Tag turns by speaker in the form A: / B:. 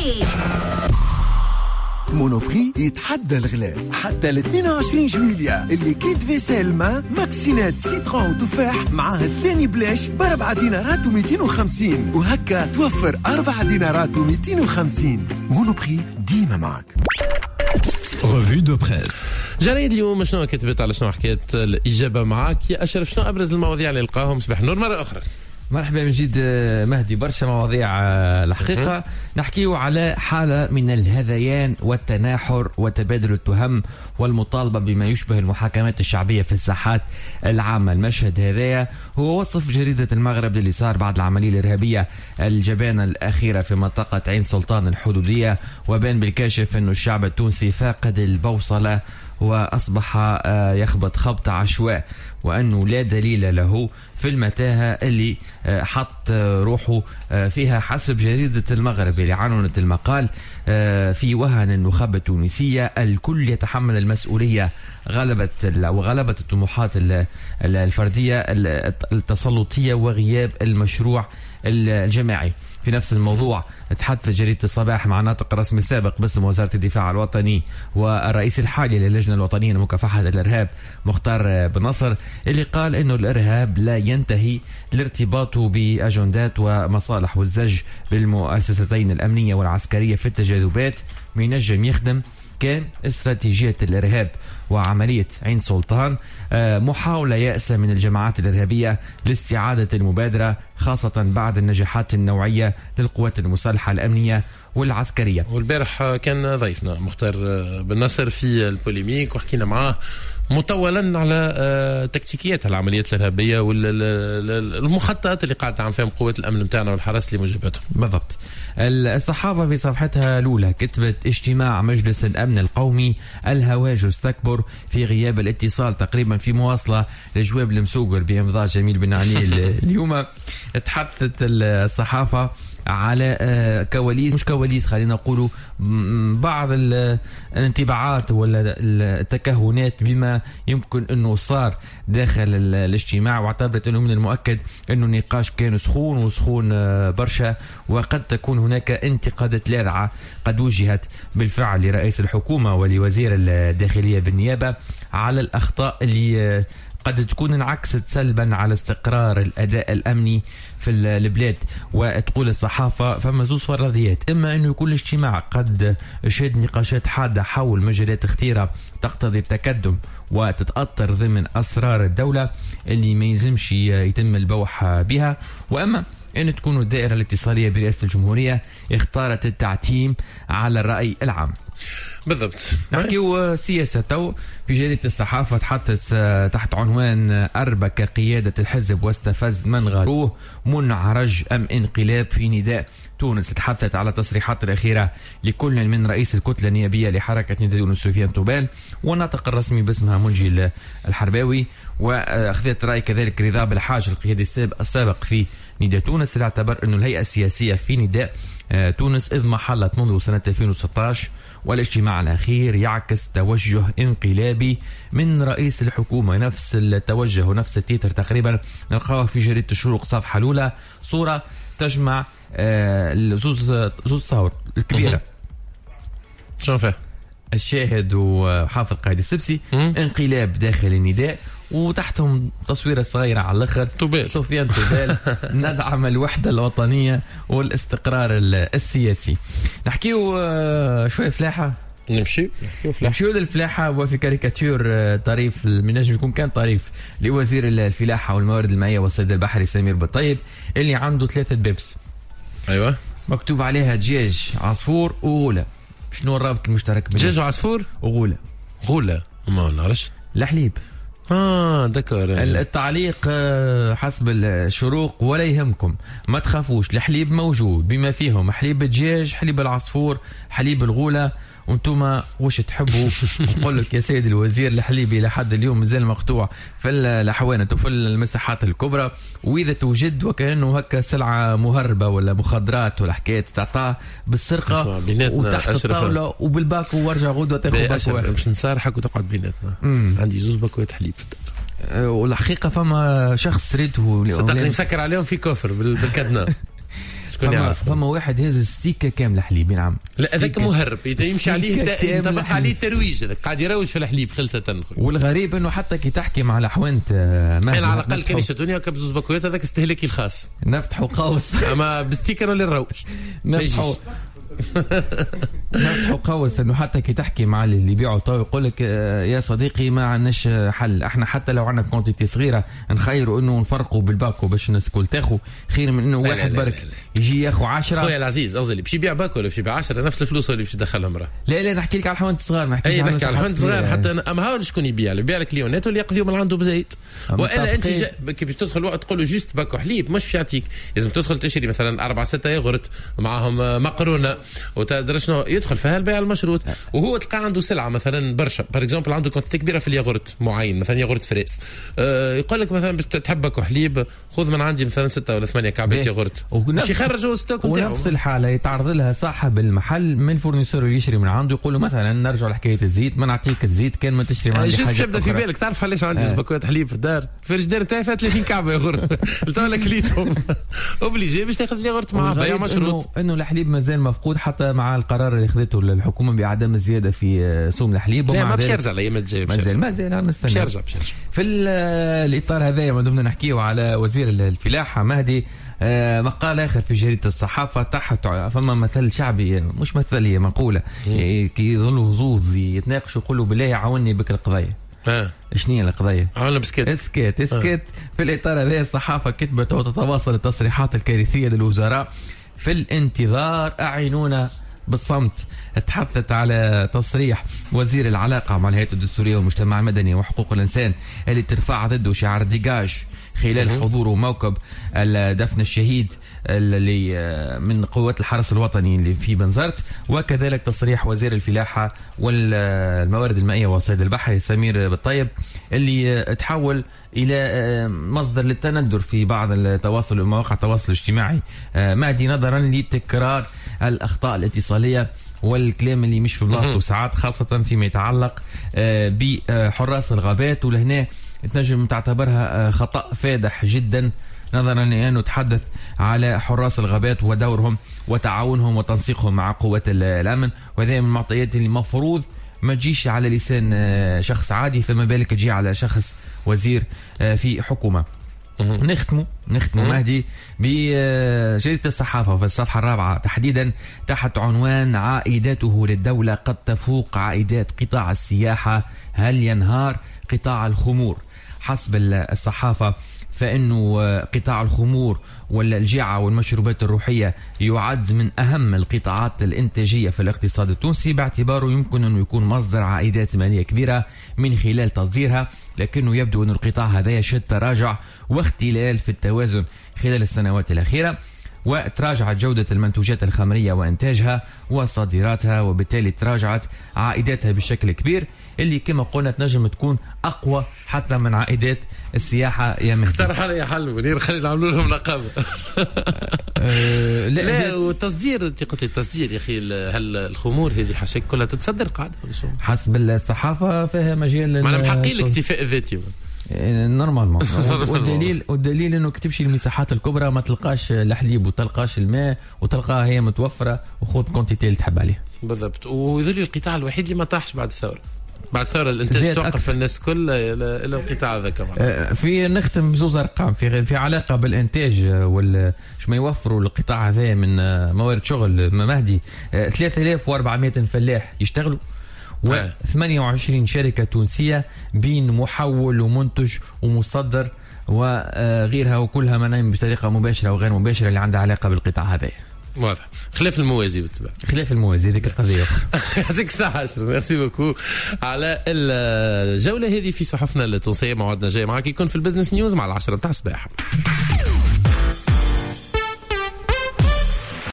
A: مونوبري يتحدى الغلاء حتى ل 22 جويلية. اللي كيت فيسيل ما ماكسينات سيترون وتفاح معاه الثاني بلاش ب4 دينارات و250، وهكا توفر 4 دينارات و250. مونوبري ديما معك.
B: ريفي دو بريس.
C: جريد اليوم شنو كتبت على شنو حكيت الإجابة معك يا أشرف؟ شنو أبرز المواضيع اللي لقاهم صباح نور مرة أخرى؟
D: مرحبا من جديد مهدي. برشا مواضيع الحقيقة. نحكيو على حالة من الهذيان والتناحر وتبادل التهم والمطالبة بما يشبه المحاكمات الشعبية في الساحات العامة. المشهد هذايا هو وصف جريدة المغرب للي صار بعد العملية الإرهابية الجبانة الأخيرة في منطقة عين سلطان الحدودية، وبان بالكاشف أنه الشعب التونسي فاقد البوصلة وأصبح يخبط خبط عشواء، وأنه لا دليل له في المتاهة اللي حط روحه فيها حسب جريدة المغرب اللي عنونت المقال في وهن النخبة التونسية الكل يتحمل المسؤولية. غلبت الطموحات الفردية التسلطية وغياب المشروع الجماعي. في نفس الموضوع تحدث جريدة الصباح مع ناطق رسمي سابق باسم وزارة الدفاع الوطني والرئيس الحالي للجنة الوطنية لمكافحة الإرهاب مختار بن نصر، اللي قال إنه الإرهاب لا ينتهي الارتباط بأجندات ومصالح والزج بالمؤسستين الأمنية والعسكرية في التجاذبات ينجم يخدم كان استراتيجية الإرهاب. وعملية عين سلطان محاولة يأسة من الجماعات الإرهابية لاستعادة المبادرة، خاصة بعد النجاحات النوعية للقوات المسلحة الأمنية والعسكرية.
C: والبارح كان ضيفنا مختار بن نصر في البوليميك وحكينا معاه مطولا على تكتيكيات العمليات الإرهابية والمخططات اللي قاعدة عم فيهم قوات الأمن متاعنا والحرس لمجاباتهم.
D: بالضبط. الصحافة في صفحتها الأولى كتبت اجتماع مجلس الأمن القومي الهواجس تكبر في غياب الاتصال، تقريبا في مواصلة لجواب المسوقر بإمضاء جميل بن علي. اليوم تحدثت الصحافة على كواليس، مش كواليس، خلينا نقولوا بعض الانطباعات ولا التكهنات بما يمكن انه صار داخل الاجتماع، واعتبرت انه من المؤكد انه النقاش كان سخون برشا، وقد تكون هناك انتقادات لاذعة قد وجهت بالفعل لرئيس الحكومة ولوزير الداخلية بالنيابة على الأخطاء اللي قد تكون انعكست سلبا على استقرار الأداء الأمني في البلاد. وتقول الصحافة فما زوز فرضيات، إما أنه يكون الاجتماع قد شهد نقاشات حادة حول مجالات اختيرة تقتضي التقدم وتتأطر ضمن أسرار الدولة اللي ما يلزمش يتم البوح بها، وأما أن تكون الدائرة الاتصالية برئاسة الجمهورية اختارت التعتيم على الرأي العام.
C: بالضبط.
D: نحكيو سياسة تو. في جريدة الصحافة تحدث تحت عنوان أربك قيادة الحزب واستفز من غاروه، منعرج أم انقلاب في نداء تونس. تحدثت على تصريحات الأخيرة لكل من رئيس الكتلة النيابية لحركة نداء تونس سفيان طوبال والناطق الرسمي باسمها منجي الحرباوي، وأخذت رأي كذلك رضا بالحاج القيادي السابق في نداء تونس، اللي اعتبر أنه الهيئة السياسية في نداء تونس إذ ما حلت منذ سنة 2016 والاجتماع الأخير يعكس توجه انقلابي من رئيس الحكومة. نفس التوجه ونفس التيتر تقريبا نلقاه في جريدة الشروق صفحة الأولى، صورة تجمع زوز صور الكبيرة
C: شنو فيه
D: الشاهد وحافظ قائد السبسي، انقلاب داخل النداء، وتحتهم تصويرة صغيرة على الأخر سفيان طوبال ندعم الوحدة الوطنية والاستقرار السياسي. نحكيو شوية فلاحة، نمشيو للفلاحة. وفي كاريكاتير طريف المنجم يكون كان طريف لوزير الفلاحة والموارد المائية والصيد البحري سمير بالطيب، اللي عنده 3 بيبس
C: أيوة
D: مكتوب عليها دجاج عصفور وغولة. شنو الرابط المشترك بين
C: دجاج وعصفور
D: وغولة؟
C: غولة ما نعرفش.
D: الحليب.
C: دكار.
D: التعليق حسب الشروق ولا يهمكم ما تخافوش، الحليب موجود بما فيهم حليب الدجاج، حليب العصفور، حليب الغولة، وانتم وش تحبوا. نقول لك يا سيد الوزير الحليب الى حد اليوم مازال مقطوع في الاحوانه وفي المساحات الكبرى، واذا توجد وكانه هكا سلعه مهربه ولا مخدرات ولا حكايه تعطاه بالسرقه وتحت الطاوله وبالباكو وارجع غدوه تاخذ باكو
C: باش نصارحك وتقعد بيناتنا. عندي 2 باكوات حليب في الدار،
D: والحقيقه فما شخص ريته
C: صدقني مسكر عليهم في كفر بالكدنا. شكون يعرف.
D: فما واحد هز ستيكه كامله حليب نعم.
C: لا هذاك مهرب يمشي عليه ينطبق عليه الترويج، هذاك قاعد يروج في الحليب خلصة.
D: والغريب انه حتى كي تحكي مع الاحوانت
C: انا على الاقل كريشه دنيا كبزوز بكويات هذاك استهلاكي الخاص
D: نفتحوا قوس
C: اما بستيكر ولا الروج
D: نفتحوا قوس انه حتى كي تحكي مع اللي يبيعوا طاوله يقول لك يا صديقي ما عندناش حل، احنا حتى لو عندنا كونتيتي صغيره نخيروا انه نفرقوا بالباكو باش الناس الكل تاخذ خير من انه واحد برك يجي ياخذ 10.
C: خويا العزيز اوزلي باش يبيع باكو ولا باش يبيع 10 نفس الفلوس اللي باش يدخلهم راه.
D: لا نحكي لك على الحوانت الصغار، ما نحكيش
C: نحكي على الحوانت الصغار حتى اما هاو شكون يبيع لك ليونات واللي يقضيهم من عنده بزيت. والا انت كي باش تدخل وقت تقول له جوست باكو حليب مش يعطيك، لازم تدخل تشتري مثلا 4-6 يogurt معاهم مقرونه وتدري شنو يدخل فيها البيع المشروط. وهو تلقى عنده سلعه مثلا برشا بار اكزومبل عنده كونتيتي كبيره في الياغورت معين مثلا ياغورت فريس يقول لك مثلا باش تحبك وحليب خذ من عندي مثلا 6 ولا 8 كعبات ياغورت باش يخرجوا ستوك نتاعو.
D: ونفس الحاله يتعرض لها صاحب المحل من الفورنيسور اللي يشري من عنده يقول له مثلا نرجع لحكايه الزيت ما نعطيك الزيت كان ما تشتري من عندي حاجه.
C: تبدا في بالك تعرف علاش عندي زبكوات حليب في الدار الفريجدير تاعي فيها 30 كعبه ياغورت تو لك ليتهم اوبليجي باش تاخذ الياغورت معاه بيع مشروط.
D: انه الحليب مازال مفقود حتى مع القرار اللي خذته الحكومه بعدم الزياده في سوم الحليب.
C: لا ما باش يرجع الايام الجايه
D: مازال نستنى
C: باش يرجع.
D: في الاطار هذا ما دمنا نحكيو على وزير الفلاحه مهدي مقال اخر في جريده الصحافه تحت فما مثل شعبي مش مثل هي مقوله كي يظلوا زوز يتناقشوا يقولوا بالله عاوني بك القضيه. شنو هي القضيه؟
C: عاوننا بسكت
D: اسكت في الاطار هذا الصحافه كتبت وتتواصل التصريحات الكارثيه للوزراء في الانتظار اعينونا بالصمت. تحدثت على تصريح وزير العلاقه مع الهيئه الدستوريه والمجتمع المدني وحقوق الانسان اللي ترفع ضده شعار ديجاج خلال حضوره موكب الدفن الشهيد اللي من قوات الحرس الوطني اللي في بنزرت. وكذلك تصريح وزير الفلاحه والموارد المائيه والصيد البحري سمير بالطيب اللي تحول الى مصدر للتندر في بعض مواقع التواصل الاجتماعي مادي نظرا لتكرار الاخطاء الاتصاليه والكلام اللي مش في بلاصته ساعات خاصه فيما يتعلق بحراس الغابات. ولهنا تنجم تعتبرها خطأ فادح جدا نظرا لأنه تحدث على حراس الغابات ودورهم وتعاونهم وتنسيقهم مع قوات الأمن، وهذا من المعطيات اللي مفروض ما تجيش على لسان شخص عادي فما بالك تجي على شخص وزير في حكومة. نختموا مهدي بجريدة الصحافة في الصفحة 4 تحديدا تحت عنوان عائداته للدولة قد تفوق عائدات قطاع السياحة، هل ينهار قطاع الخمور؟ حسب الصحافة فإنه قطاع الخمور والجعة والمشروبات الروحية يعد من أهم القطاعات الإنتاجية في الاقتصاد التونسي باعتباره يمكن أن يكون مصدر عائدات مالية كبيرة من خلال تصديرها، لكنه يبدو أن القطاع هذا يشهد تراجع واختلال في التوازن خلال السنوات الأخيرة، وتراجعت جودة المنتوجات الخمرية وإنتاجها وصادراتها، وبالتالي تراجعت عائداتها بشكل كبير اللي كما قلنا تنجم تكون أقوى حتى من عائدات السياحة يا مهدي.
C: اقترح علي حل منير خلي نعملوا لهم نقابة. لا والتصدير انت قلت التصدير يا اخي هل الخمور هذه حشك كلها تتصدر قاعدة
D: حسب الصحافة فيها مجال
C: معنا محقي الاكتفاء الذاتي
D: نورمالمون. والدليل انه كتمشي المساحات الكبرى ما تلقاش الحليب وتلقاش الماء وتلقاها هي متوفره وخذ كونتيتي اللي تحب عليه
C: بالضبط. ويظل القطاع الوحيد اللي ما طاحش بعد الثوره الانتاج توقف الناس كل الى القطاع ذاك.
D: في نختم بزوز ارقام في علاقه بالانتاج شو ما يوفروا القطاع هذا من موارد شغل مهدي 3400 فلاح يشتغلوا و28 شركة تونسية بين محول ومنتج ومصدر وغيرها وكلها منايم بطريقة مباشرة وغير مباشرة اللي عندها علاقة بالقطاع هذا.
C: واضح. خلاف الموازي بالتبع
D: خلاف الموازي ذيك قضية أخرى.
C: يعطيك الصحة أشرف. ميرسي بوكو على الجولة هذه في صحفنا التونسية. موعدنا جاي معك يكون في البزنس نيوز مع 10 متاع الصباح.